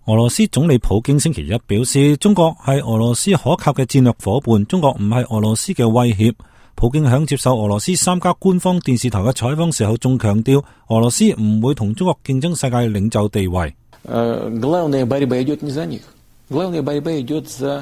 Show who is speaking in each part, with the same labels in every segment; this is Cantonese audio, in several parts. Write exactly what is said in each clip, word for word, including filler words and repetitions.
Speaker 1: 俄羅斯總理普京星期一表示，中國係俄羅斯可靠嘅戰略夥伴，中國唔係俄羅斯嘅威脅。普京響接受俄羅斯三家官方電視台嘅採訪時候，仲強調俄羅斯唔會同中國競爭世界領袖地位。
Speaker 2: Главная борьба идет не за них. Главная борьба идет за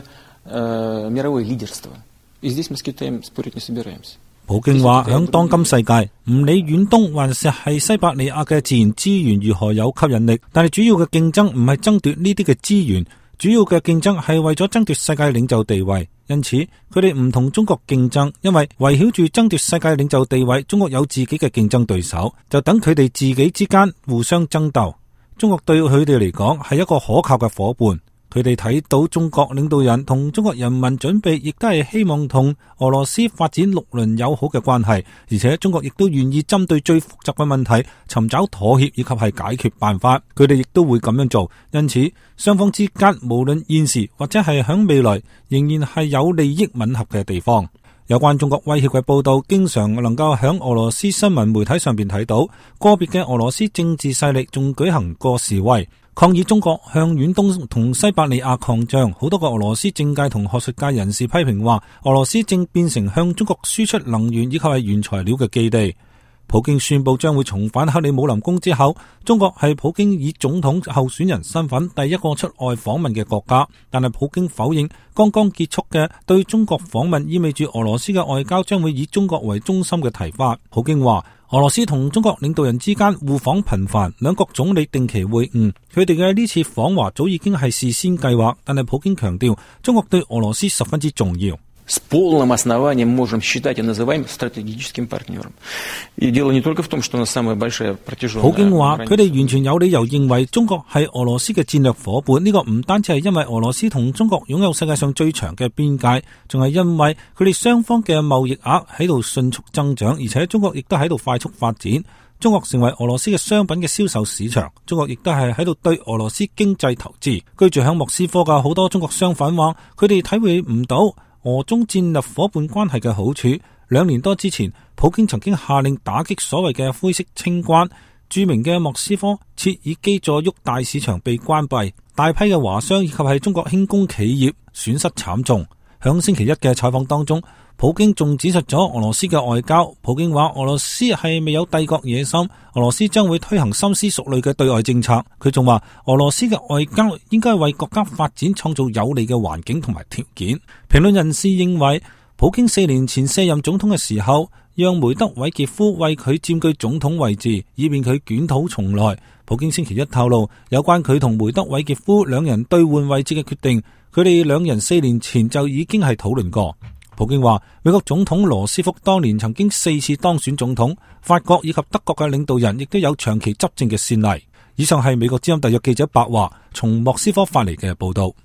Speaker 2: мировое лидерство. И здесь мы с Китаем спорить не собираемся。
Speaker 1: 普京話：響當今世界，唔理遠東還是係西伯利亞嘅自然資源如何有吸引力，但係主要嘅競爭唔係爭奪呢啲嘅資源，主要嘅競爭係為咗爭奪世界領袖地位。因此，佢哋唔同中國競爭，因為圍繞住爭奪世界領袖地位，中國有自己嘅競爭對手，就等佢哋自己之間互相爭鬥。中國對佢哋嚟講係一個可靠嘅夥伴。佢哋睇到中國領導人同中國人民準備，亦都係希望同俄羅斯發展六輪友好嘅關係，而且中國亦都願意針對最複雜嘅問題尋找妥協以及係解決辦法。佢哋亦都會咁樣做，因此雙方之間無論現時或者係響未來，仍然係有利益吻合嘅地方。有關中國威脅嘅報道，經常能夠響俄羅斯新聞媒體上邊睇到，個別嘅俄羅斯政治勢力仲舉行過示威，抗議中國向遠東同西伯利亞擴張。好多個俄羅斯政界同學術界人士批評話，俄羅斯正變成向中國輸出能源以及係原材料嘅基地。普京宣布將會重返克里姆林宮之後，中國係普京以總統候選人身份第一個出外訪問嘅國家，但係普京否認剛剛結束嘅對中國訪問意味住俄羅斯嘅外交將會以中國為中心嘅提法。普京話，俄羅斯同中國領導人之間互訪頻繁，兩國總理定期會晤，佢哋嘅呢次訪華早已經係事先計劃，但係普京強調中國對俄羅斯十分之重要。
Speaker 2: С полным основанием можем считать и называем стратегическим партнером. И дело не только в том, что у нас самая большая протяженная。
Speaker 1: 普京話：佢哋完全有理由認為中國係俄羅斯嘅戰略夥伴。呢、這個唔單止係因為俄羅斯同中國擁有世界上最長嘅邊界，仲係因為佢哋雙方嘅貿易額喺度迅速增長，而且中國亦都喺度快速發展。中國成為俄羅斯嘅商品嘅銷售市場，中國亦都係喺度對俄羅斯經濟投資。居住喺莫斯科嘅好多中國商販話，佢哋體會唔到俄中戰略夥伴關係嘅好處。兩年多之前，普京曾經下令打擊所謂嘅灰色清關，著名嘅莫斯科切爾基佐沃大市場被關閉，大批嘅華商以及係中國輕工企業損失慘重。響星期一嘅採訪當中，普京仲指出咗俄羅斯嘅外交。普京話俄羅斯係未有帝國野心，俄羅斯將會推行深思熟慮嘅對外政策。佢仲話俄羅斯嘅外交應該為國家發展創造有利嘅環境同埋條件。評論人士認為，普京四年前卸任總統嘅時候，讓梅德韋傑夫為佢佔據總統位置，以便佢捲土重來。普京星期一透露，有關佢同梅德韋傑夫兩人兌換位置嘅決定，佢哋兩人四年前就已經係討論過。普京話，美國總統羅斯福當年曾經四次當選總統，法國以及德國嘅領導人亦都有長期執政嘅先例。以上係美國之音特約記者白華從莫斯科發嚟嘅報道。